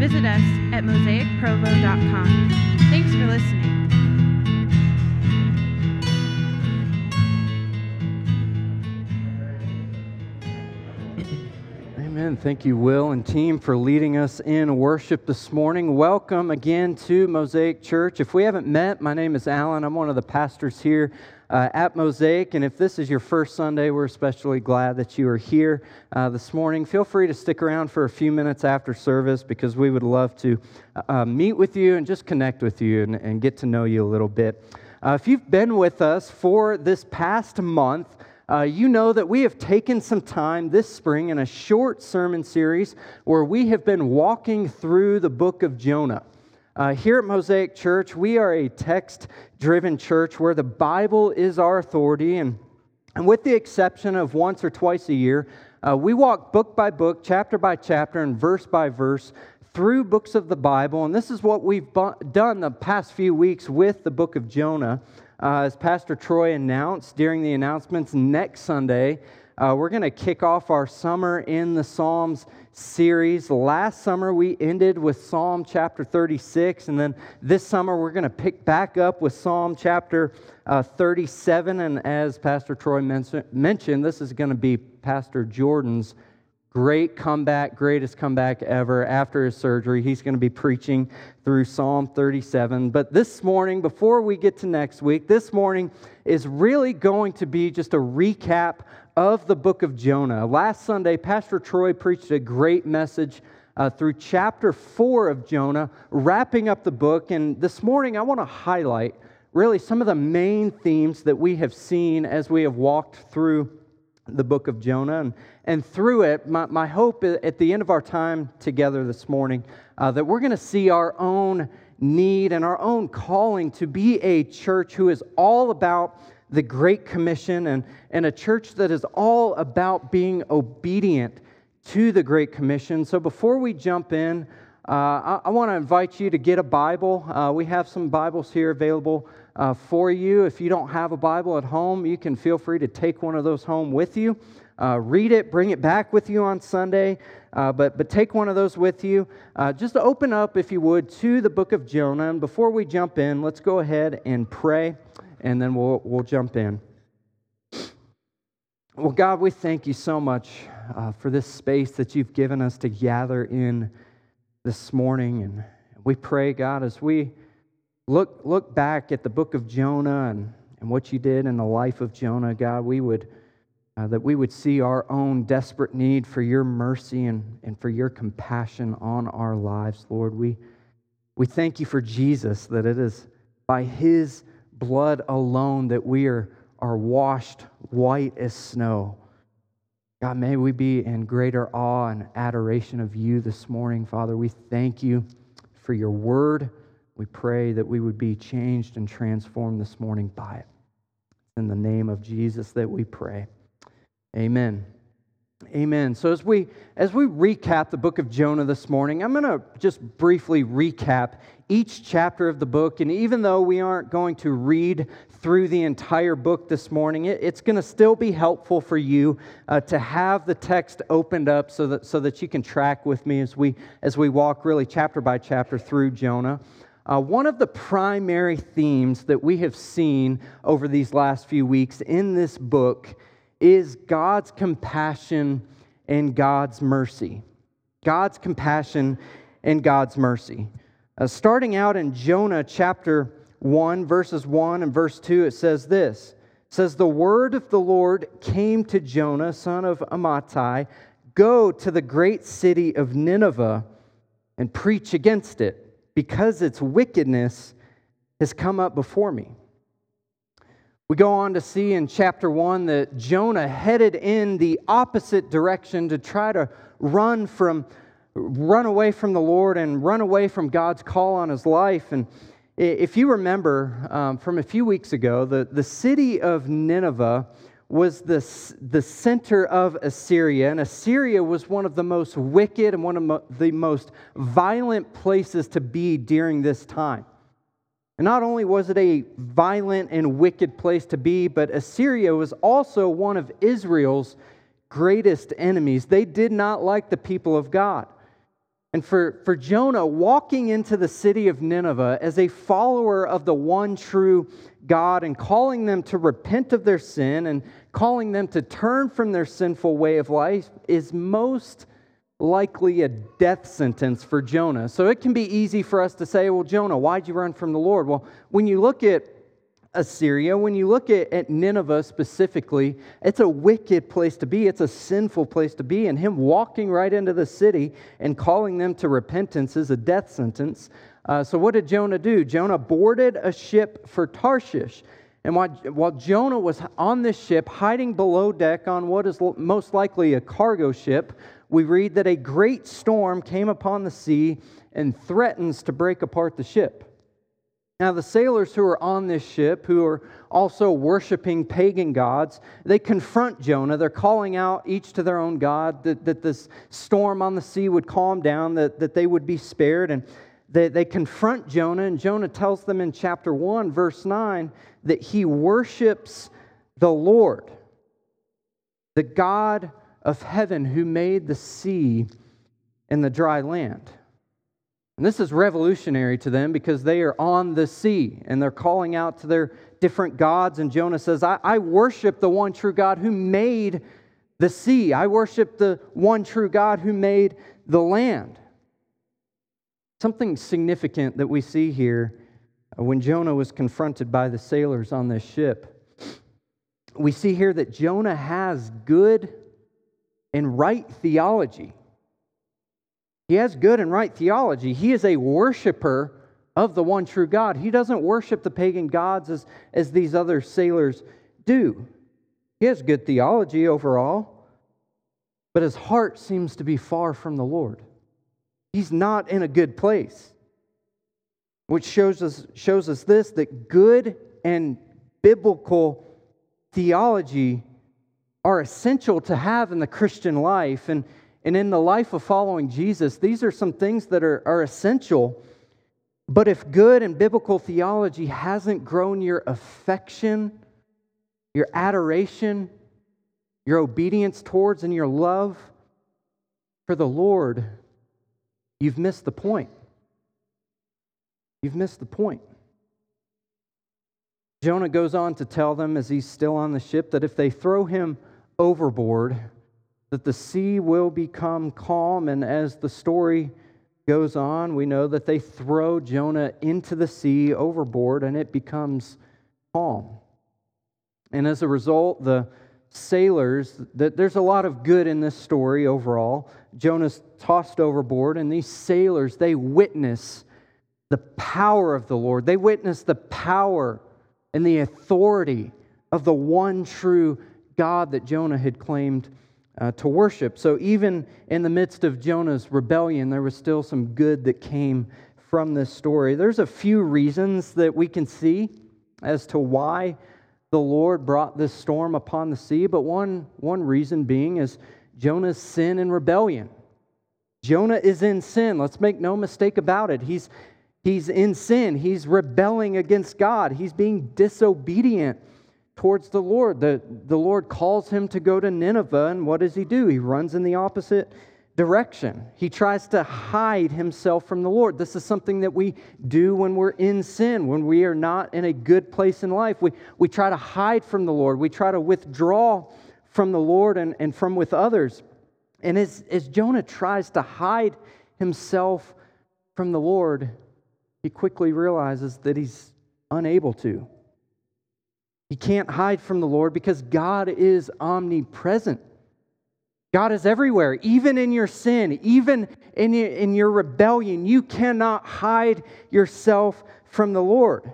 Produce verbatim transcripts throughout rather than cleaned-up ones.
visit us at mosaic provo dot com. Thanks for listening. Amen. Thank you, Will and team, for leading us in worship this morning. Welcome again to Mosaic Church. If we haven't met, my name is Alan. I'm one of the pastors here uh, at Mosaic. And if this is your first Sunday, we're especially glad that you are here uh, this morning. Feel free to stick around for a few minutes after service because we would love to uh, meet with you and just connect with you and, and get to know you a little bit. Uh, if you've been with us for this past month, Uh, you know that we have taken some time this spring in a short sermon series where we have been walking through the book of Jonah. Uh, here at Mosaic Church, we are a text-driven church where the Bible is our authority, and, and with the exception of once or twice a year, uh, we walk book by book, chapter by chapter, and verse by verse through books of the Bible, and this is what we've bu- done the past few weeks with the book of Jonah. Uh, as Pastor Troy announced during the announcements, next Sunday, uh, we're going to kick off our Summer in the Psalms series. Last summer, we ended with Psalm chapter thirty-six, and then this summer, we're going to pick back up with Psalm chapter uh, thirty-seven. And as Pastor Troy men- mentioned, this is going to be Pastor Jordan's great comeback, greatest comeback ever after his surgery. He's going to be preaching through Psalm thirty-seven. But this morning, before we get to next week, this morning is really going to be just a recap of the book of Jonah. Last Sunday, Pastor Troy preached a great message uh, through chapter four of Jonah, wrapping up the book. And this morning, I want to highlight really some of the main themes that we have seen as we have walked through the book of Jonah. And, and through it, my, my hope at the end of our time together this morning, uh, that we're going to see our own need and our own calling to be a church who is all about the Great Commission and, and a church that is all about being obedient to the Great Commission. So before we jump in, uh, I, I want to invite you to get a Bible. Uh, we have some Bibles here available Uh, for you. If you don't have a Bible at home, you can feel free to take one of those home with you. Uh, read it, bring it back with you on Sunday, uh, but but take one of those with you. Uh, just open up, if you would, to the book of Jonah. And before we jump in, let's go ahead and pray, and then we'll we'll jump in. Well, God, we thank you so much uh, for this space that you've given us to gather in this morning, and we pray, God, as we Look look back at the book of Jonah and, and what you did in the life of Jonah, God, we would uh, that we would see our own desperate need for your mercy and, and for your compassion on our lives, Lord. We we thank you for Jesus, that it is by his blood alone that we are, are washed white as snow. God, may we be in greater awe and adoration of you this morning, Father. We thank you for your word. We pray that we would be changed and transformed this morning by it. In the name of Jesus that we pray. Amen. Amen. So as we as we recap the book of Jonah this morning, I'm going to just briefly recap each chapter of the book. And even though we aren't going to read through the entire book this morning, it, it's going to still be helpful for you uh, to have the text opened up so that so that you can track with me as we as we walk really chapter by chapter through Jonah. Uh, one of the primary themes that we have seen over these last few weeks in this book is God's compassion and God's mercy. God's compassion and God's mercy. Uh, starting out in Jonah chapter one, verses one and verse two, it says this. It says, "The word of the Lord came to Jonah, son of Amittai, go to the great city of Nineveh and preach against it, because its wickedness has come up before me." We go on to see in chapter one that Jonah headed in the opposite direction to try to run from, run away from the Lord and run away from God's call on his life. And if you remember um, from a few weeks ago, the, the city of Nineveh was the, the center of Assyria, and Assyria was one of the most wicked and one of mo- the most violent places to be during this time. And not only was it a violent and wicked place to be, but Assyria was also one of Israel's greatest enemies. They did not like the people of God. And for, for Jonah, walking into the city of Nineveh as a follower of the one true God and calling them to repent of their sin and calling them to turn from their sinful way of life is most likely a death sentence for Jonah. So it can be easy for us to say, well, Jonah, why'd you run from the Lord? Well, when you look at Assyria, when you look at, at Nineveh specifically, it's a wicked place to be. It's a sinful place to be. And him walking right into the city and calling them to repentance is a death sentence. Uh, so what did Jonah do? Jonah boarded a ship for Tarshish. And while, while Jonah was on this ship, hiding below deck on what is most likely a cargo ship, we read that a great storm came upon the sea and threatens to break apart the ship. Now, the sailors who are on this ship, who are also worshiping pagan gods, they confront Jonah. They're calling out each to their own god that, that this storm on the sea would calm down, that, that they would be spared. And they, they confront Jonah, and Jonah tells them in chapter one, verse nine, that he worships the Lord, the God of heaven who made the sea and the dry land. And this is revolutionary to them because they are on the sea and they're calling out to their different gods. And Jonah says, I, I worship the one true God who made the sea. I worship the one true God who made the land. Something significant that we see here when Jonah was confronted by the sailors on this ship. We see here that Jonah has good and right theology. He has good and right theology. He is a worshiper of the one true God. He doesn't worship the pagan gods as, as these other sailors do. He has good theology overall, but his heart seems to be far from the Lord. He's not in a good place, which shows us, shows us this, that good and biblical theology are essential to have in the Christian life. And And in the life of following Jesus, these are some things that are, are essential. But if good and biblical theology hasn't grown your affection, your adoration, your obedience towards, and your love for the Lord, you've missed the point. You've missed the point. Jonah goes on to tell them as he's still on the ship that if they throw him overboard, that the sea will become calm. And as the story goes on, we know that they throw Jonah into the sea overboard and it becomes calm. And as a result, the sailors, that there's a lot of good in this story overall. Jonah's tossed overboard, and these sailors, they witness the power of the Lord. They witness the power and the authority of the one true God that Jonah had claimed Uh, to worship. So even in the midst of Jonah's rebellion, there was still some good that came from this story. There's a few reasons that we can see as to why the Lord brought this storm upon the sea, but one, one reason being is Jonah's sin and rebellion. Jonah is in sin. Let's make no mistake about it. He's, he's in sin. He's rebelling against God. He's being disobedient towards the Lord. The, the Lord calls him to go to Nineveh, and what does he do? He runs in the opposite direction. He tries to hide himself from the Lord. This is something that we do when we're in sin, when we are not in a good place in life. We, we try to hide from the Lord. We try to withdraw from the Lord and, and from with others. And as, as Jonah tries to hide himself from the Lord, he quickly realizes that he's unable to. He can't hide from the Lord because God is omnipresent. God is everywhere, even in your sin, even in your, in your rebellion. You cannot hide yourself from the Lord.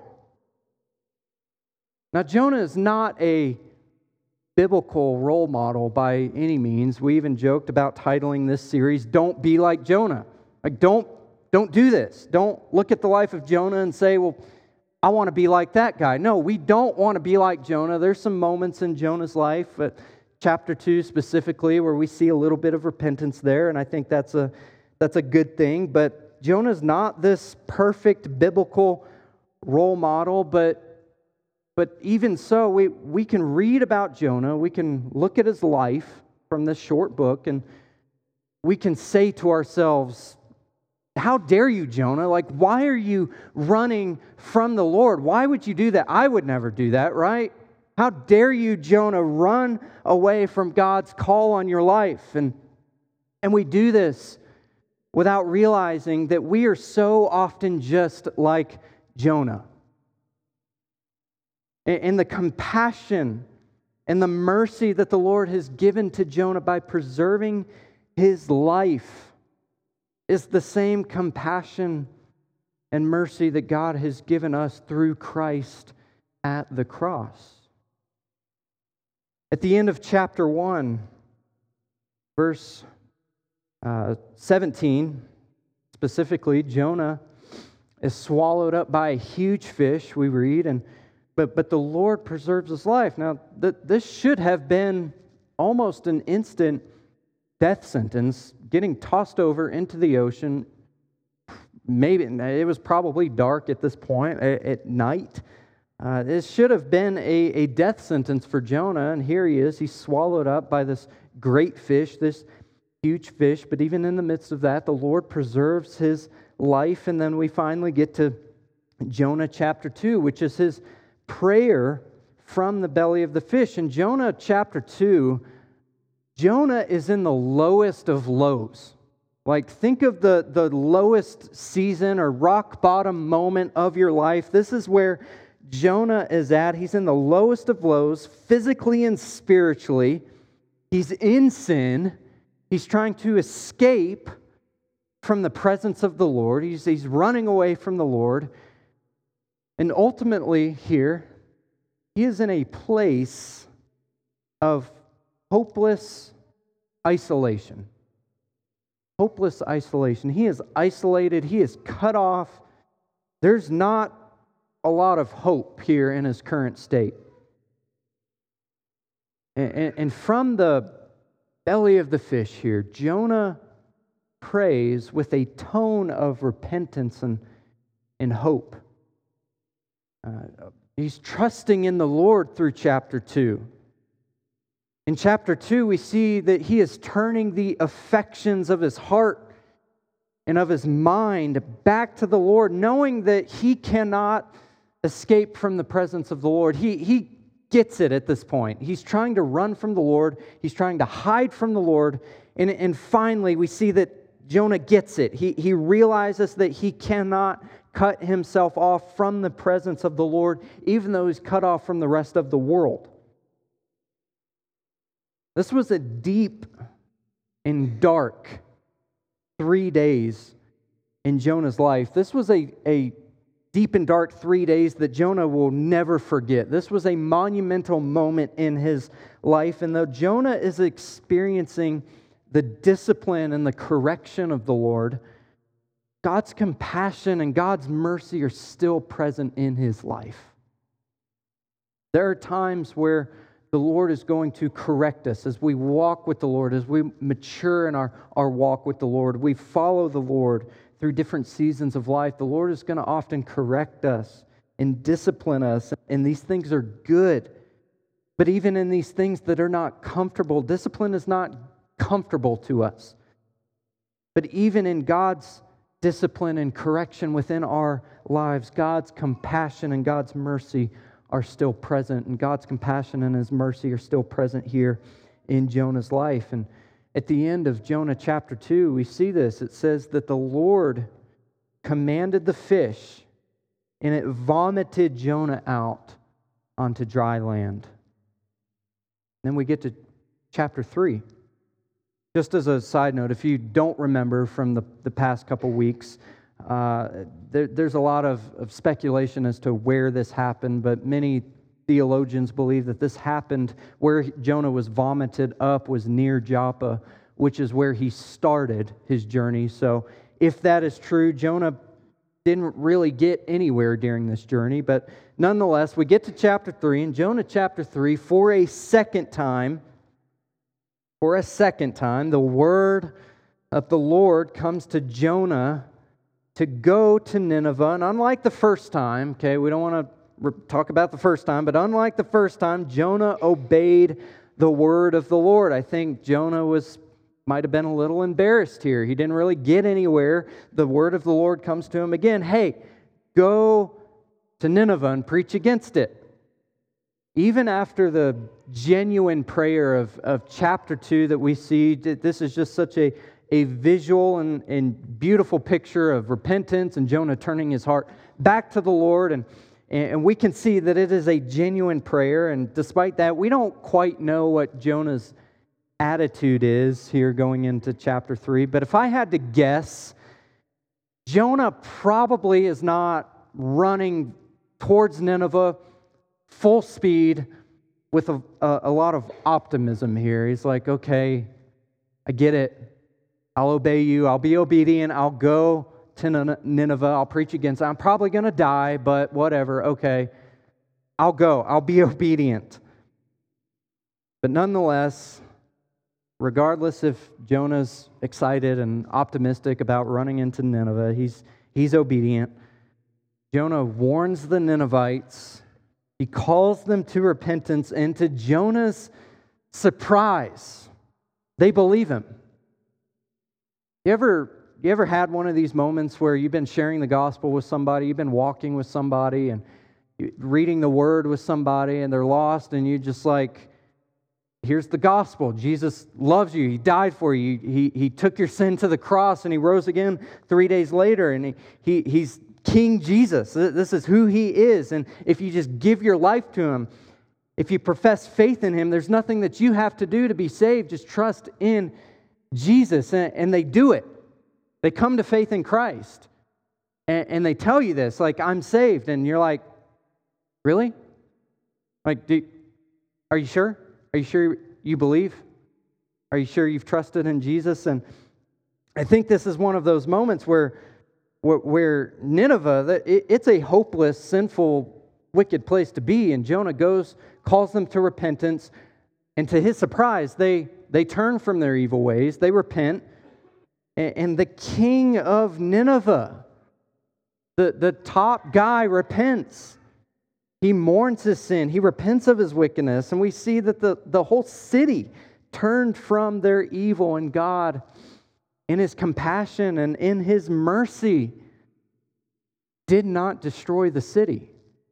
Now, Jonah is not a biblical role model by any means. We even joked about titling this series, Don't Be Like Jonah. Like, don't, don't do this. Don't look at the life of Jonah and say, well, I want to be like that guy. No, we don't want to be like Jonah. There's some moments in Jonah's life, but chapter two specifically, where we see a little bit of repentance there, and I think that's a that's a good thing. But Jonah's not this perfect biblical role model, but but even so, we, we can read about Jonah, we can look at his life from this short book, and we can say to ourselves, how dare you, Jonah? Like, why are you running from the Lord? Why would you do that? I would never do that, right? How dare you, Jonah, run away from God's call on your life? And, and we do this without realizing that we are so often just like Jonah. And the compassion and the mercy that the Lord has given to Jonah by preserving his life is the same compassion and mercy that God has given us through Christ at the cross. At the end of chapter one, verse uh, seventeen, specifically, Jonah is swallowed up by a huge fish, we read, and but but the Lord preserves his life. Now, th- this should have been almost an instant death sentence, getting tossed over into the ocean. Maybe it was probably dark at this point, at night. Uh, this should have been a, a death sentence for Jonah, and here he is. He's swallowed up by this great fish, this huge fish. But even in the midst of that, the Lord preserves his life. And then we finally get to Jonah chapter two, which is his prayer from the belly of the fish. In Jonah chapter two, Jonah is in the lowest of lows. Like, think of the, the lowest season or rock bottom moment of your life. This is where Jonah is at. He's in the lowest of lows, physically and spiritually. He's in sin. He's trying to escape from the presence of the Lord. He's, he's running away from the Lord. And ultimately here, he is in a place of hopeless isolation. Hopeless isolation. He is isolated. He is cut off. There's not a lot of hope here in his current state. And, and from the belly of the fish here, Jonah prays with a tone of repentance and, and hope. Uh, he's trusting in the Lord through chapter two. In chapter two, we see that he is turning the affections of his heart and of his mind back to the Lord, knowing that he cannot escape from the presence of the Lord. He, he gets it at this point. He's trying to run from the Lord. He's trying to hide from the Lord. And, and finally, we see that Jonah gets it. He, he realizes that he cannot cut himself off from the presence of the Lord, even though he's cut off from the rest of the world. This was a deep and dark three days in Jonah's life. This was a, a deep and dark three days that Jonah will never forget. This was a monumental moment in his life. And though Jonah is experiencing the discipline and the correction of the Lord, God's compassion and God's mercy are still present in his life. There are times where the Lord is going to correct us as we walk with the Lord, as we mature in our, our walk with the Lord. We follow the Lord through different seasons of life. The Lord is going to often correct us and discipline us, and these things are good. But even in these things that are not comfortable, discipline is not comfortable to us. But even in God's discipline and correction within our lives, God's compassion and God's mercy are still present, and God's compassion and His mercy are still present here in Jonah's life. And at the end of Jonah chapter two, we see this. It says that the Lord commanded the fish, and it vomited Jonah out onto dry land. Then we get to chapter three. Just as a side note, if you don't remember from the, the past couple weeks, uh, there, there's a lot of, of speculation as to where this happened, but many theologians believe that this happened where Jonah was vomited up was near Joppa, which is where he started his journey. So if that is true, Jonah didn't really get anywhere during this journey, but nonetheless, we get to chapter three, and Jonah chapter three, for a second time, for a second time, the word of the Lord comes to Jonah to go to Nineveh. And unlike the first time, okay, we don't want to talk about the first time, but unlike the first time, Jonah obeyed the word of the Lord. I think Jonah was might have been a little embarrassed here. He didn't really get anywhere. The word of the Lord comes to him again. Hey, go to Nineveh and preach against it. Even after the genuine prayer of, of chapter two that we see, this is just such a, a visual and, and beautiful picture of repentance and Jonah turning his heart back to the Lord. And, and we can see that it is a genuine prayer. And despite that, we don't quite know what Jonah's attitude is here going into chapter three. But if I had to guess, Jonah probably is not running towards Nineveh full speed with a, a, a lot of optimism here. He's like, okay, I get it. I'll obey you. I'll be obedient. I'll go to Nineveh. I'll preach against it. I'm probably going to die, but whatever. Okay, I'll go. I'll be obedient. But nonetheless, regardless if Jonah's excited and optimistic about running into Nineveh, he's, he's obedient. Jonah warns the Ninevites. He calls them to repentance, and to Jonah's surprise, they believe him. You ever, you ever had one of these moments where you've been sharing the gospel with somebody, you've been walking with somebody, and reading the word with somebody, and they're lost, and you just like, here's the gospel. Jesus loves you. He died for you. He, he took your sin to the cross, and He rose again three days later, and he, he He's King Jesus. This is who He is. And if you just give your life to Him, if you profess faith in Him, there's nothing that you have to do to be saved. Just trust in Jesus. And, and they do it. They come to faith in Christ. And, and they tell you this, like, I'm saved. And you're like, really? Like, do, are you sure? Are you sure you believe? Are you sure you've trusted in Jesus? And I think this is one of those moments where where Nineveh, it's a hopeless, sinful, wicked place to be. And Jonah goes, calls them to repentance. And to his surprise, they, they turn from their evil ways. They repent. And the king of Nineveh, the, the top guy, repents. He mourns his sin. He repents of his wickedness. And we see that the, the whole city turned from their evil, and God, in His compassion and in His mercy, did not destroy the city.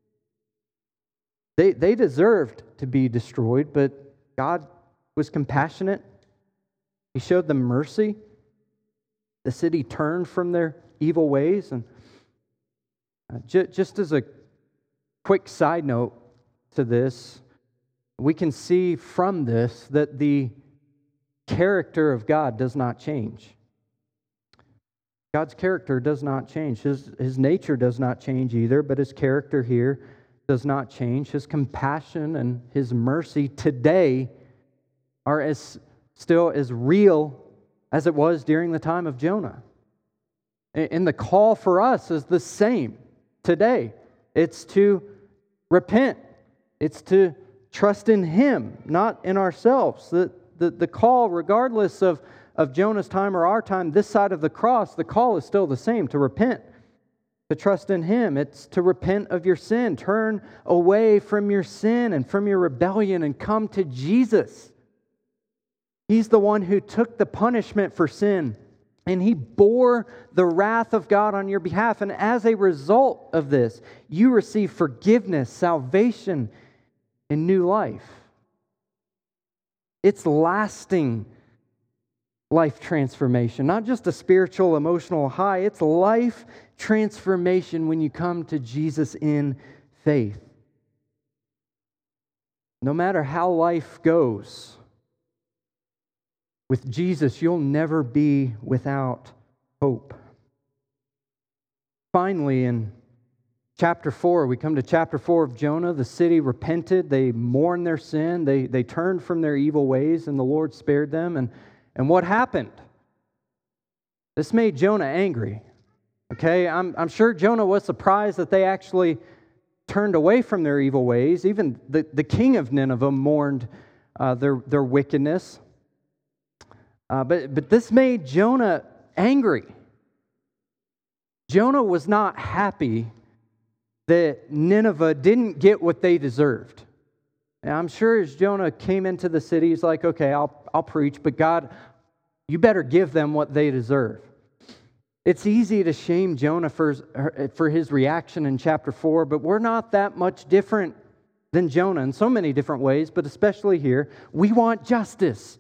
They, they deserved to be destroyed, but God was compassionate. He showed them mercy. The city turned from their evil ways. And uh, j- just as a quick side note to this, we can see from this that the character of God does not change. God's character does not change. His, his nature does not change either, but His character here does not change. His compassion and His mercy today are as still as real as it was during the time of Jonah. And the call for us is the same today. It's to repent. It's to trust in Him, not in ourselves. The, the, the call, regardless of of Jonah's time or our time, this side of the cross, the call is still the same, to repent, to trust in Him. It's to repent of your sin, turn away from your sin and from your rebellion and come to Jesus. He's the one who took the punishment for sin, and He bore the wrath of God on your behalf. And as a result of this, you receive forgiveness, salvation, and new life. It's lasting life transformation, not just a spiritual, emotional high. It's life transformation when you come to Jesus in faith. No matter how life goes, with Jesus, you'll never be without hope. Finally, in chapter four, we come to chapter four of Jonah. The city repented. They mourned their sin. They, they turned from their evil ways, and the Lord spared them. And And what happened? This made Jonah angry. Okay, I'm, I'm sure Jonah was surprised that they actually turned away from their evil ways. Even the, the king of Nineveh mourned uh, their, their wickedness. Uh, but, but this made Jonah angry. Jonah was not happy that Nineveh didn't get what they deserved. And I'm sure as Jonah came into the city, he's like, okay, I'll, I'll preach, but God, you better give them what they deserve. It's easy to shame Jonah for, for his reaction in chapter four, but we're not that much different than Jonah in so many different ways, but especially here. We want justice.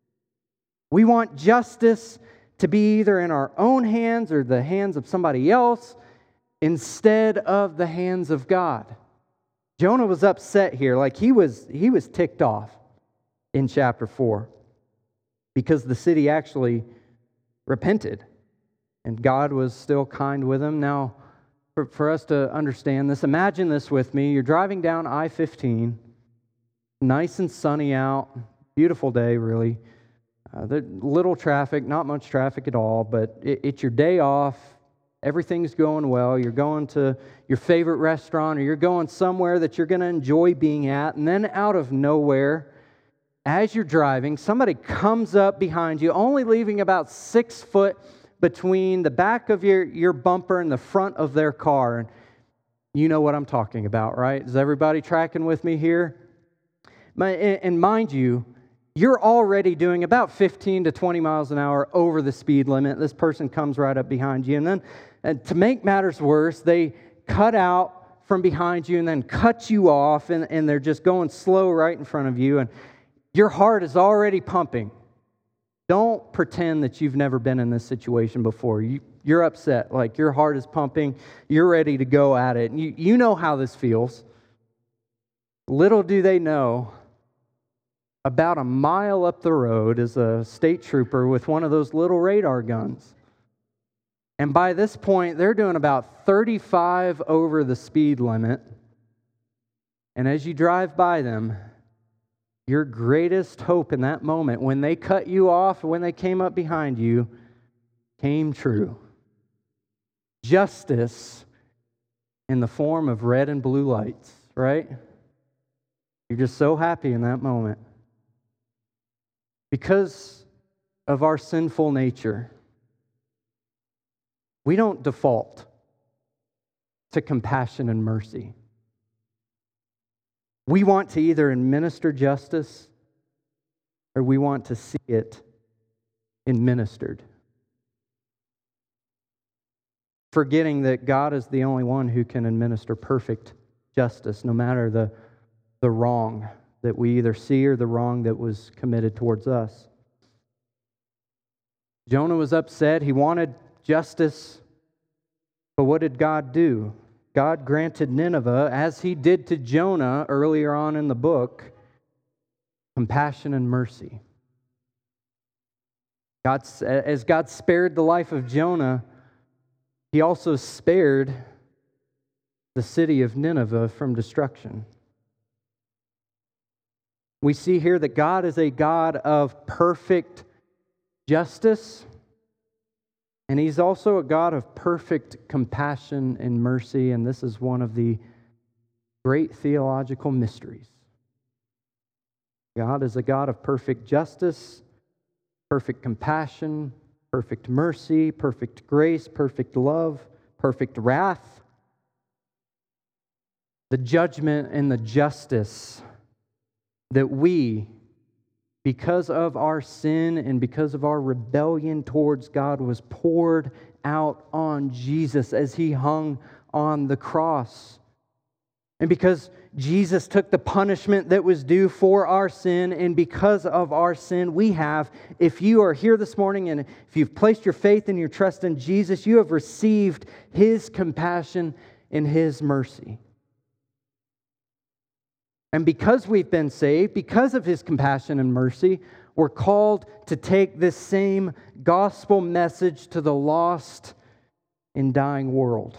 We want justice to be either in our own hands or the hands of somebody else instead of the hands of God. Jonah was upset here, like he was, he was ticked off in chapter four because the city actually repented and God was still kind with him. Now, for, for us to understand this, imagine this with me. You're driving down I fifteen, nice and sunny out, beautiful day really. Uh, there's little traffic, not much traffic at all, but it, it's your day off. Everything's going well. You're going to your favorite restaurant or you're going somewhere that you're going to enjoy being at. And then out of nowhere, as you're driving, somebody comes up behind you, only leaving about six foot between the back of your, your bumper and the front of their car. And you know what I'm talking about, right? Is everybody tracking with me here? And mind you, you're already doing about fifteen to twenty miles an hour over the speed limit. This person comes right up behind you. And then and to make matters worse, they cut out from behind you and then cut you off. And, and they're just going slow right in front of you. And your heart is already pumping. Don't pretend that you've never been in this situation before. You, you're upset. Like your heart is pumping. You're ready to go at it. And you, you know how this feels. Little do they know, about a mile up the road is a state trooper with one of those little radar guns. And by this point, they're doing about thirty-five over the speed limit. And as you drive by them, your greatest hope in that moment, when they cut you off, when they came up behind you, came true. Justice in the form of red and blue lights, right? You're just so happy in that moment. Because of our sinful nature, we don't default to compassion and mercy. We want to either administer justice or we want to see it administered. Forgetting that God is the only one who can administer perfect justice, no matter the, the wrong that we either see or the wrong that was committed towards us. Jonah was upset. He wanted justice. But what did God do? God granted Nineveh, as he did to Jonah earlier on in the book, compassion and mercy. God, as God spared the life of Jonah, he also spared the city of Nineveh from destruction. We see here that God is a God of perfect justice, and he's also a God of perfect compassion and mercy, and this is one of the great theological mysteries. God is a God of perfect justice, perfect compassion, perfect mercy, perfect grace, perfect love, perfect wrath. The judgment and the justice that we, because of our sin and because of our rebellion towards God, was poured out on Jesus as he hung on the cross. And because Jesus took the punishment that was due for our sin, and because of our sin, we have, if you are here this morning and if you've placed your faith and your trust in Jesus, you have received his compassion and his mercy. And because we've been saved, because of his compassion and mercy, we're called to take this same gospel message to the lost and dying world.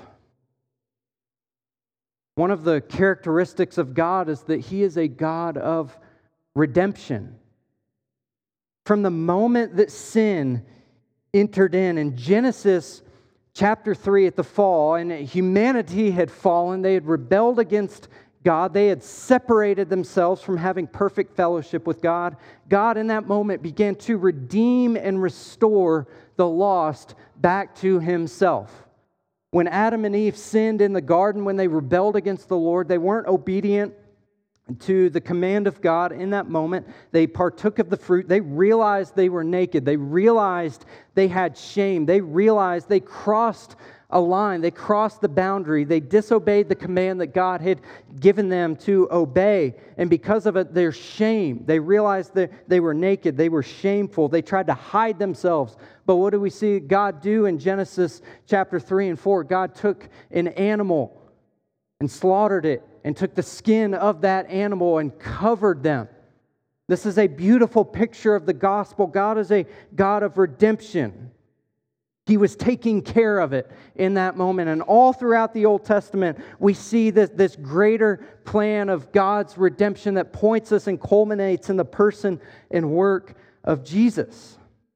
One of the characteristics of God is that he is a God of redemption. From the moment that sin entered in, in Genesis chapter three at the fall, and humanity had fallen, they had rebelled against God. They had separated themselves from having perfect fellowship with God. God in that moment began to redeem and restore the lost back to himself. When Adam and Eve sinned in the garden, when they rebelled against the Lord, they weren't obedient to the command of God in that moment. They partook of the fruit. They realized they were naked. They realized they had shame. They realized they crossed a line. They crossed the boundary. They disobeyed the command that God had given them to obey. And because of it, their shame. They realized that they were naked. They were shameful. They tried to hide themselves. But what do we see God do in Genesis chapter three and four? God took an animal and slaughtered it and took the skin of that animal and covered them. This is a beautiful picture of the gospel. God is a God of redemption. He was taking care of it in that moment. And all throughout the Old Testament, we see this, this greater plan of God's redemption that points us and culminates in the person and work of Jesus.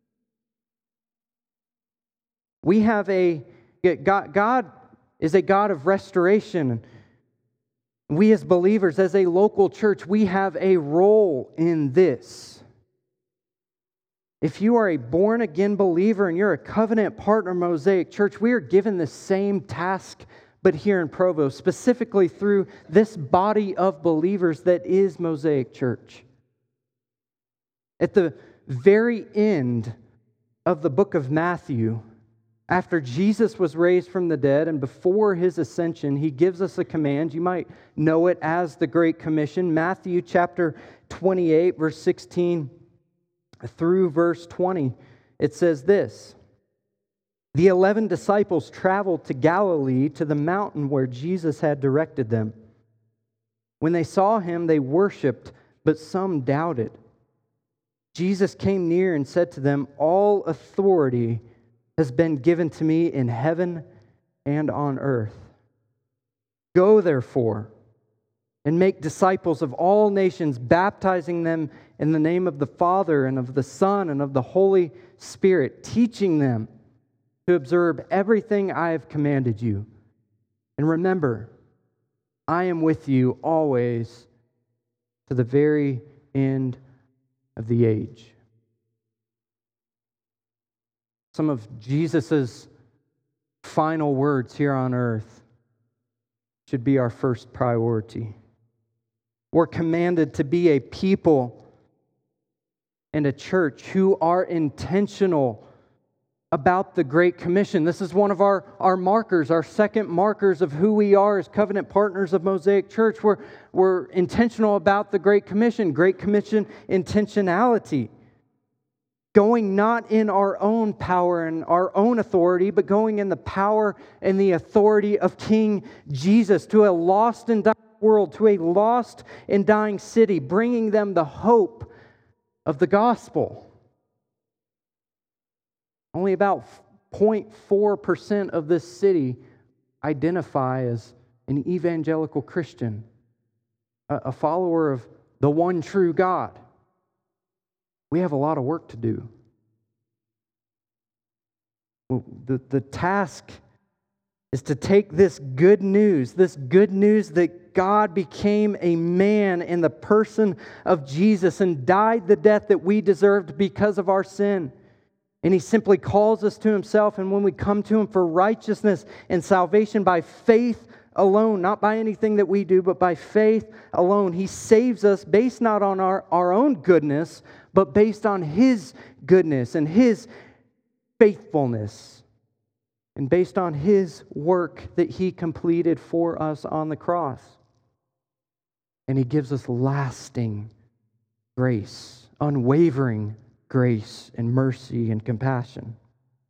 We have a, God, God is a God of restoration. We as believers, as a local church, we have a role in this. If you are a born-again believer and you're a covenant partner of Mosaic Church, we are given the same task, but here in Provo, specifically through this body of believers that is Mosaic Church. At the very end of the book of Matthew, after Jesus was raised from the dead and before His ascension, He gives us a command. You might know it as the Great Commission. Matthew chapter twenty-eight, verse sixteen through verse twenty. It says this: The eleven disciples traveled to Galilee to the mountain where Jesus had directed them. When they saw Him, they worshipped, but some doubted. Jesus came near and said to them, All authority has been given to me in heaven and on earth. Go, therefore, and make disciples of all nations, baptizing them in the name of the Father and of the Son and of the Holy Spirit, teaching them to observe everything I have commanded you. And remember, I am with you always to the very end of the age. Some of Jesus' final words here on earth should be our first priority. We're commanded to be a people and a church who are intentional about the Great Commission. This is one of our, our markers, our second markers of who we are as covenant partners of Mosaic Church. We're, we're intentional about the Great Commission, Great Commission intentionality. Going not in our own power and our own authority, but going in the power and the authority of King Jesus to a lost and dying world, to a lost and dying city, bringing them the hope of the gospel. Only about zero point four percent of this city identify as an evangelical Christian, a follower of the one true God. We have a lot of work to do. The, the task is to take this good news, this good news that God became a man in the person of Jesus and died the death that we deserved because of our sin. And He simply calls us to Himself, and when we come to Him for righteousness and salvation by faith alone, not by anything that we do, but by faith alone, He saves us based not on our, our own goodness, but based on His goodness and His faithfulness, and based on His work that He completed for us on the cross. And He gives us lasting grace, unwavering grace and mercy and compassion.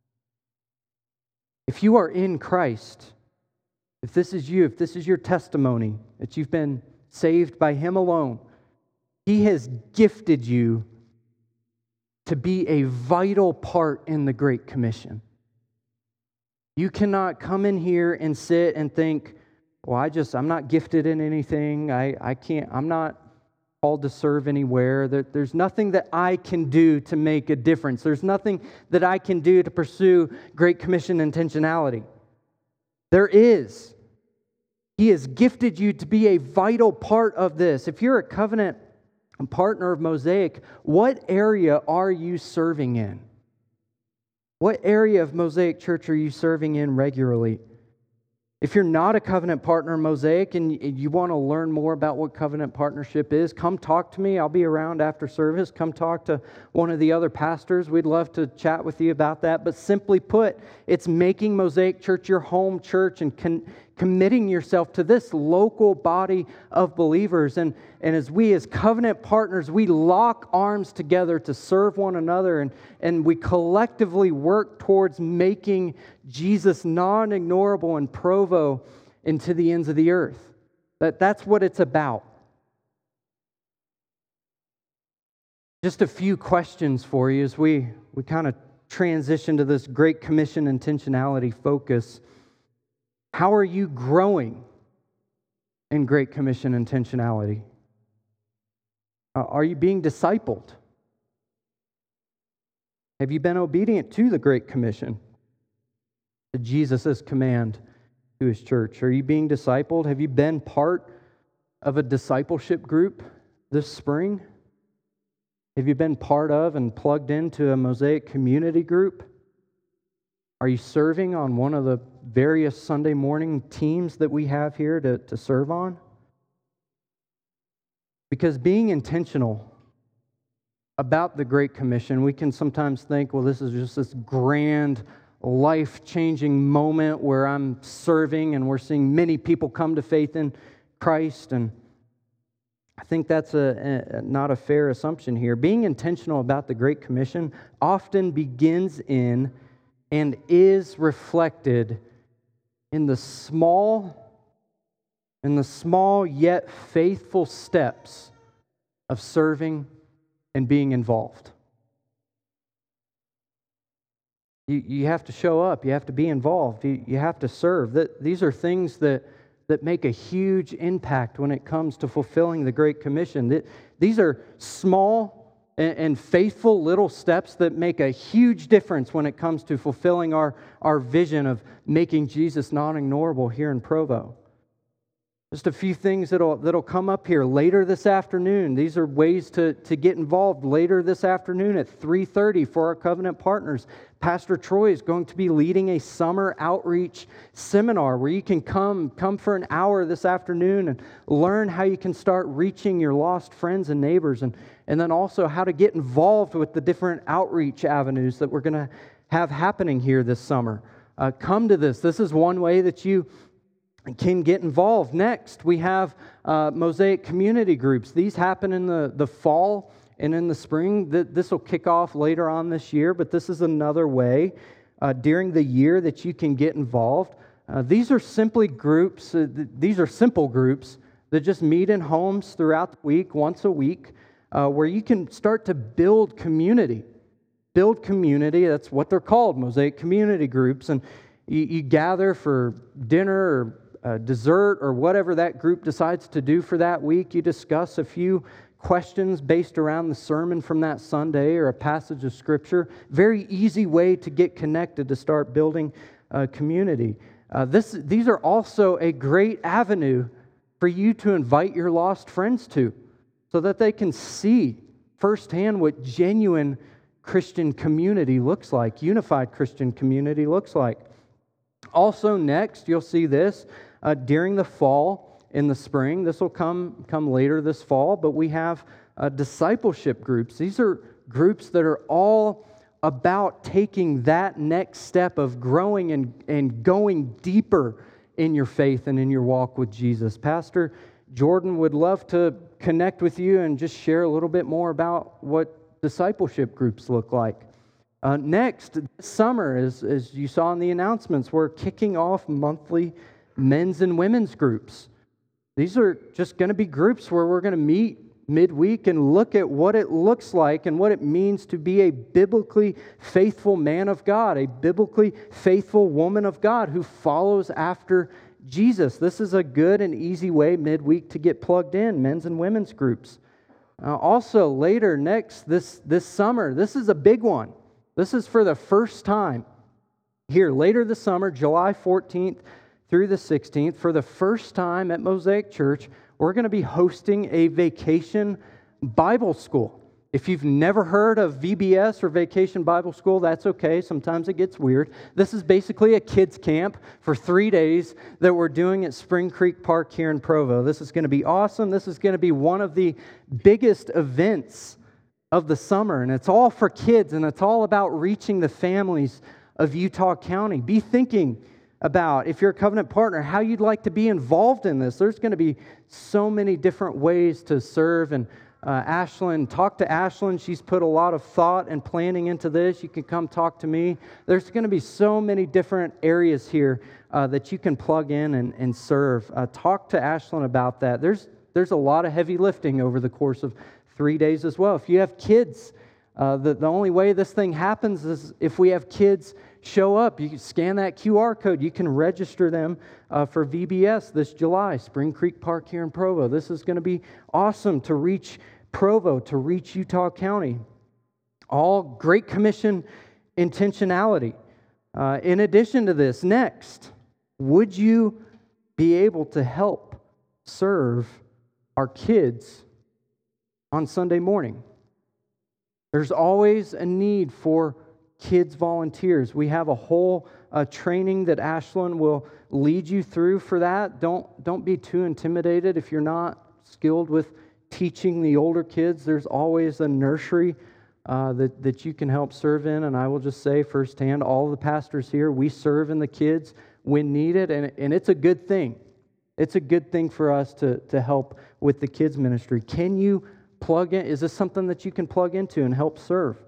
If you are in Christ, if this is you, if this is your testimony, that you've been saved by Him alone, He has gifted you to be a vital part in the Great Commission. You cannot come in here and sit and think, well, I just, I'm not gifted in anything. I, I can't, I'm not called to serve anywhere. There, there's nothing that I can do to make a difference. There's nothing that I can do to pursue Great Commission intentionality. There is. He has gifted you to be a vital part of this. If you're a covenant partner of Mosaic, what area are you serving in? What area of Mosaic Church are you serving in regularly? If you're not a covenant partner in Mosaic and you want to learn more about what covenant partnership is, come talk to me. I'll be around after service. Come talk to one of the other pastors. We'd love to chat with you about that. But simply put, it's making Mosaic Church your home church and con- committing yourself to this local body of believers. And, and as we, as covenant partners, we lock arms together to serve one another, and, and we collectively work towards making Jesus non-ignorable in Provo and to the ends of the earth. That, that's what it's about. Just a few questions for you as we, we kind of transition to this Great Commission intentionality focus. How are you growing in Great Commission intentionality? Uh, are you being discipled? Have you been obedient to the Great Commission, to Jesus' command to His church? Are you being discipled? Have you been part of a discipleship group this spring? Have you been part of and plugged into a Mosaic community group? Are you serving on one of the various Sunday morning teams that we have here to, to serve on? Because being intentional about the Great Commission, we can sometimes think, well, this is just this grand, life-changing moment where I'm serving and we're seeing many people come to faith in Christ. And I think that's a, a not a fair assumption here. Being intentional about the Great Commission often begins in and is reflected in the small, in the small yet faithful steps of serving and being involved. You, you have to show up. You have to be involved. You, you have to serve. That, these are things that, that make a huge impact when it comes to fulfilling the Great Commission. That, these are small and, and faithful little steps that make a huge difference when it comes to fulfilling our, our vision of making Jesus non-ignorable here in Provo. Just a few things that'll, that'll come up here later this afternoon. These are ways to, to get involved later this afternoon at three thirty for our covenant partners. Pastor Troy is going to be leading a summer outreach seminar where you can come, come for an hour this afternoon and learn how you can start reaching your lost friends and neighbors, and, and then also how to get involved with the different outreach avenues that we're going to have happening here this summer. Uh, come to this. This is one way that you can get involved. Next, we have uh, Mosaic community groups. These happen in the, the fall and in the spring. This will kick off later on this year, but this is another way uh, during the year that you can get involved. Uh, these are simply groups, uh, th- these are simple groups that just meet in homes throughout the week, once a week, uh, where you can start to build community. Build community, that's what they're called, Mosaic community groups. And you, you gather for dinner or Uh, dessert or whatever that group decides to do for that week. You discuss a few questions based around the sermon from that Sunday or a passage of Scripture. Very easy way to get connected, to start building a community. Uh, this, these are also a great avenue for you to invite your lost friends to, so that they can see firsthand what genuine Christian community looks like, unified Christian community looks like. Also next, you'll see this, Uh, during the fall, in the spring. This will come, come later this fall, but we have uh, discipleship groups. These are groups that are all about taking that next step of growing and, and going deeper in your faith and in your walk with Jesus. Pastor Jordan would love to connect with you and just share a little bit more about what discipleship groups look like. Uh, next, this summer, as, as you saw in the announcements, we're kicking off monthly men's and women's groups. These are just going to be groups where we're going to meet midweek and look at what it looks like and what it means to be a biblically faithful man of God, a biblically faithful woman of God who follows after Jesus. This is a good and easy way midweek to get plugged in, men's and women's groups. Uh, also, later, next, this, this summer, this is a big one. This is for the first time here, later this summer, July fourteenth through the sixteenth, for the first time at Mosaic Church, we're going to be hosting a vacation Bible school. If you've never heard of V B S or Vacation Bible School, that's okay. Sometimes it gets weird. This is basically a kids camp for three days that we're doing at Spring Creek Park here in Provo. This is going to be awesome. This is going to be one of the biggest events of the summer, and it's all for kids, and it's all about reaching the families of Utah County. Be thinking about, if you're a covenant partner, how you'd like to be involved in this. There's going to be so many different ways to serve, and Uh, Ashlyn, talk to Ashlyn. She's put a lot of thought and planning into this. You can come talk to me. There's going to be so many different areas here uh, that you can plug in and, and serve. Uh, talk to Ashlyn about that. There's, there's a lot of heavy lifting over the course of three days as well. If you have kids, uh, the, the only way this thing happens is if we have kids show up. You can scan that Q R code. You can register them uh, for V B S this July, Spring Creek Park here in Provo. This is going to be awesome to reach Provo, to reach Utah County. All Great Commission intentionality. Uh, in addition to this, next, would you be able to help serve our kids on Sunday morning? There's always a need for kids volunteers. We have a whole uh, training that Ashlyn will lead you through for that. Don't, don't be too intimidated if you're not skilled with teaching the older kids. There's always a nursery uh, that, that you can help serve in. And I will just say firsthand, all the pastors here, we serve in the kids when needed, and, and it's a good thing. It's a good thing for us to, to help with the kids ministry. Can you plug in? Is this something that you can plug into and help serve?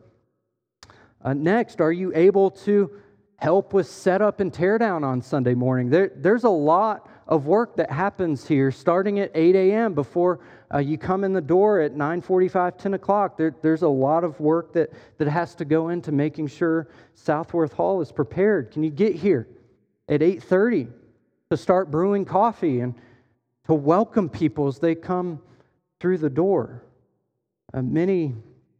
Uh, next, are you able to help with setup and teardown on Sunday morning? There, there's a lot of work that happens here starting at eight a.m. before uh, you come in the door at nine forty-five, ten o'clock. There, there's a lot of work that, that has to go into making sure Southworth Hall is prepared. Can you get here at eight thirty to start brewing coffee and to welcome people as they come through the door? Uh, many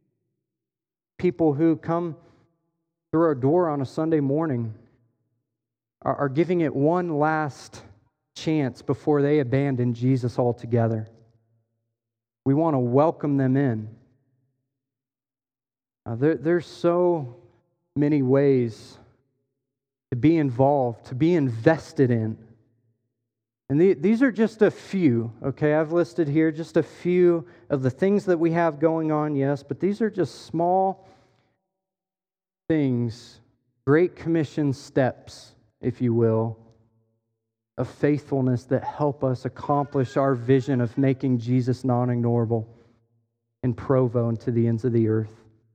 people who come through our door on a Sunday morning are, are giving it one last chance before they abandon Jesus altogether. We want to welcome them in. Uh, there, there's so many ways to be involved, to be invested in. And the, these are just a few, okay? I've listed here just a few of the things that we have going on, yes, but these are just small things, Great Commission steps, if you will, of faithfulness that help us accomplish our vision of making Jesus non-ignorable in Provo and to the ends of the earth.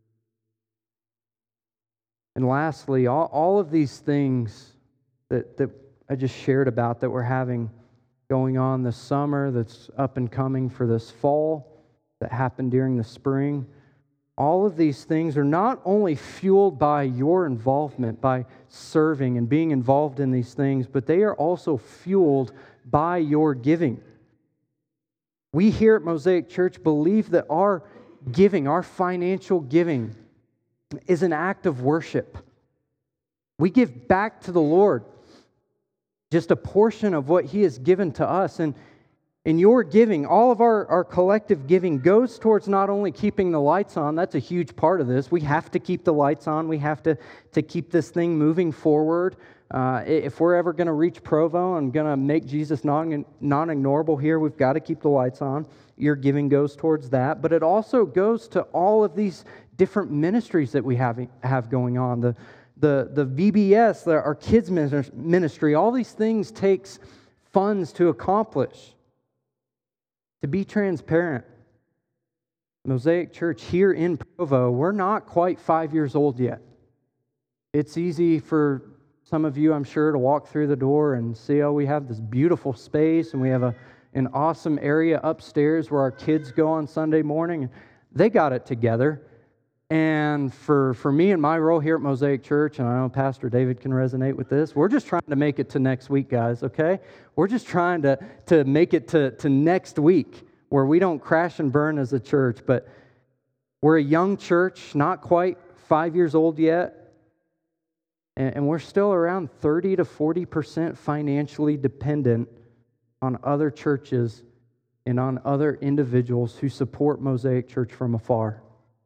And lastly, all, all of these things that, that I just shared about that we're having going on this summer, that's up and coming for this fall, that happened during the spring, all of these things are not only fueled by your involvement, by serving and being involved in these things, but they are also fueled by your giving. We here at Mosaic Church believe that our giving, our financial giving, is an act of worship. We give back to the Lord just a portion of what He has given to us. And in your giving, all of our, our collective giving goes towards not only keeping the lights on. That's a huge part of this. We have to keep the lights on. We have to, to keep this thing moving forward. Uh, if we're ever going to reach Provo and going to make Jesus non, non-ignorable here, we've got to keep the lights on. Your giving goes towards that. But it also goes to all of these different ministries that we have, have going on. The, the, the V B S, the, our kids ministry, all these things takes funds to accomplish. To be transparent, Mosaic Church here in Provo, we're not quite five years old yet. It's easy for some of you, I'm sure, to walk through the door and see, oh, we have this beautiful space and we have a, an awesome area upstairs where our kids go on Sunday morning. They got it together. And for, for me and my role here at Mosaic Church, and I know Pastor David can resonate with this, we're just trying to make it to next week, guys, okay? We're just trying to, to make it to, to next week where we don't crash and burn as a church. But we're a young church, not quite five years old yet, and, and we're still around thirty to forty percent financially dependent on other churches and on other individuals who support Mosaic Church from afar.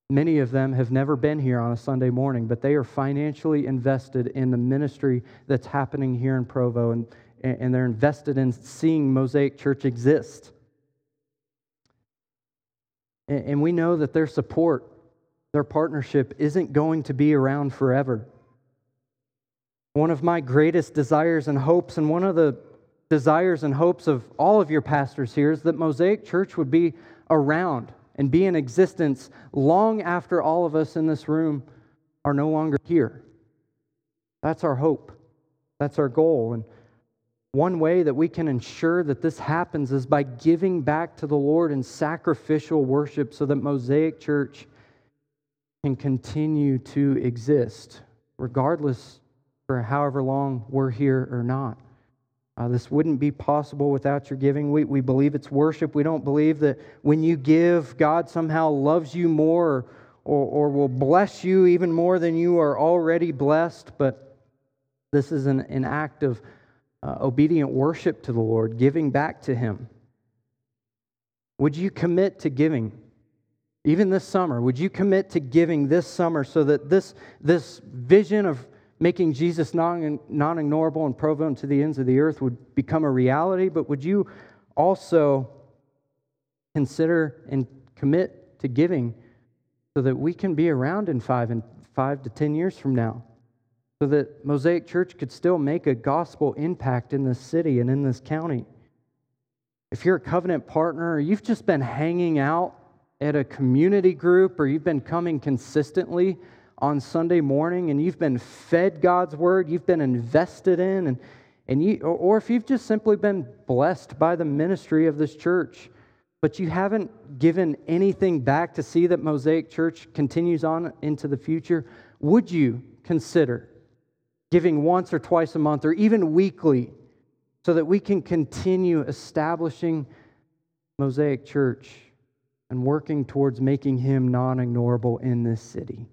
Many of them have never been here on a Sunday morning, but they are financially invested in the ministry that's happening here in Provo, and, and they're invested in seeing Mosaic Church exist. And, and we know that their support, their partnership isn't going to be around forever. One of my greatest desires and hopes, and one of the desires and hopes of all of your pastors here, is that Mosaic Church would be around and be in existence long after all of us in this room are no longer here. That's our hope. That's our goal. And one way that we can ensure that this happens is by giving back to the Lord in sacrificial worship so that Mosaic Church can continue to exist, regardless for however long we're here or not. Uh, this wouldn't be possible without your giving. We, we believe it's worship. We don't believe that when you give, God somehow loves you more or, or will bless you even more than you are already blessed. But this is an, an act of uh, obedient worship to the Lord, giving back to Him. Would you commit to giving? Even this summer, would you commit to giving this summer so that this, this vision of making Jesus non, non-ignorable and Provo and to the ends of the earth would become a reality? But would you also consider and commit to giving so that we can be around in five and five to ten years from now, so that Mosaic Church could still make a gospel impact in this city and in this county? If you're a covenant partner, or you've just been hanging out at a community group, or you've been coming consistently on Sunday morning and you've been fed God's word, you've been invested in, and and you, or, or if you've just simply been blessed by the ministry of this church, but you haven't given anything back to see that Mosaic Church continues on into the future, would you consider giving once or twice a month or even weekly so that we can continue establishing Mosaic Church and working towards making Him non-ignorable in this city?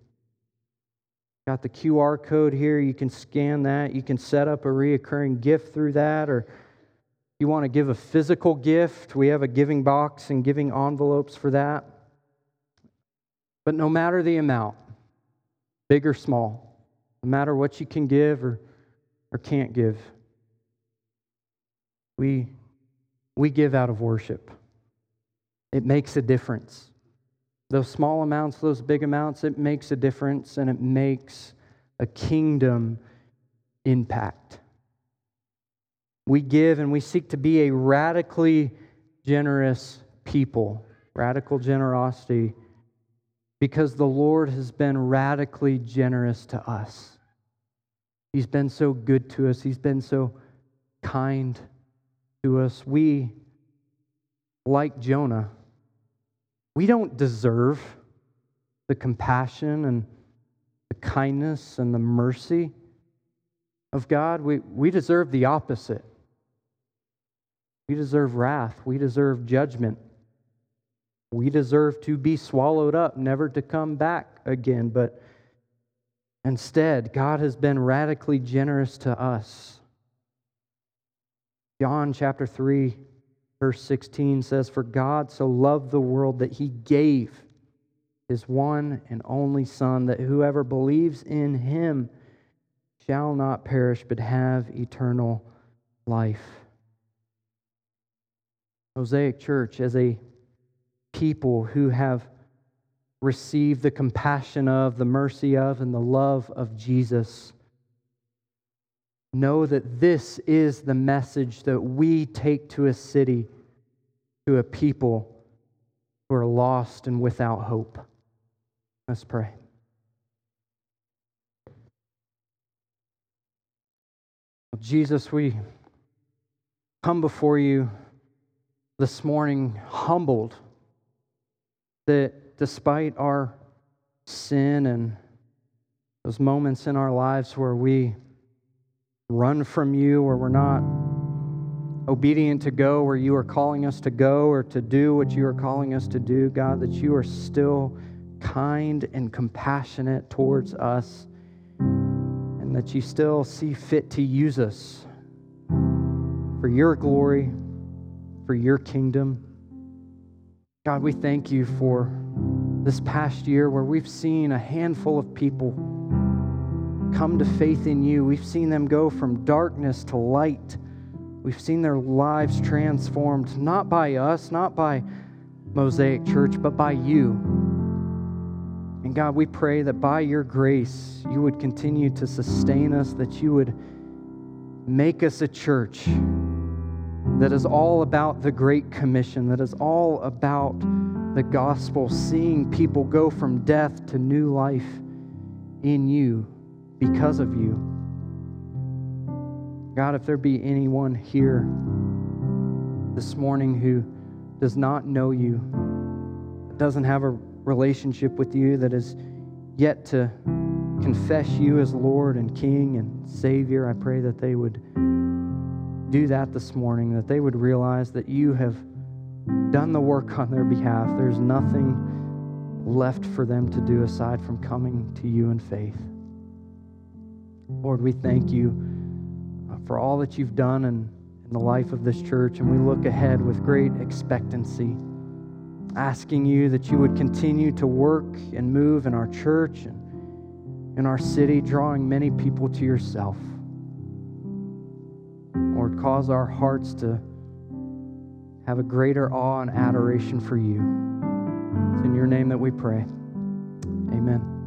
Got the Q R code here. You can scan that. You can set up a reoccurring gift through that. Or if you want to give a physical gift, we have a giving box and giving envelopes for that. But no matter the amount, big or small, no matter what you can give or, or can't give, we, we give out of worship. It makes a difference. Those small amounts, those big amounts, it makes a difference, and it makes a kingdom impact. We give and we seek to be a radically generous people, radical generosity, because the Lord has been radically generous to us. He's been so good to us. He's been so kind to us. We, like Jonah, we don't deserve the compassion and the kindness and the mercy of God. We, we deserve the opposite. We deserve wrath. We deserve judgment. We deserve to be swallowed up, never to come back again. But instead, God has been radically generous to us. John chapter three, verse sixteen says, "For God so loved the world that He gave His one and only Son, that whoever believes in Him shall not perish but have eternal life." Mosaic Church, as a people who have received the compassion of, the mercy of, and the love of Jesus, know that this is the message that we take to a city, to a people who are lost and without hope. Let's pray. Jesus, we come before you this morning humbled that despite our sin and those moments in our lives where we run from you, where we're not obedient to go where you are calling us to go or to do what you are calling us to do, God, that you are still kind and compassionate towards us, and that you still see fit to use us for your glory, for your kingdom. God, we thank you for this past year where we've seen a handful of people come to faith in you. We've seen them go from darkness to light. We've seen their lives transformed, not by us, not by Mosaic Church, but by you. And God, we pray that by your grace, you would continue to sustain us, that you would make us a church that is all about the Great Commission, that is all about the gospel, seeing people go from death to new life in you because of you. God, if there be anyone here this morning who does not know you, doesn't have a relationship with you, that is yet to confess you as Lord and King and Savior, I pray that they would do that this morning, that they would realize that you have done the work on their behalf. There's nothing left for them to do aside from coming to you in faith. Lord, we thank you for all that you've done in, in the life of this church, and we look ahead with great expectancy, asking you that you would continue to work and move in our church and in our city, drawing many people to yourself. Lord, cause our hearts to have a greater awe and adoration for you. It's in your name that we pray. Amen.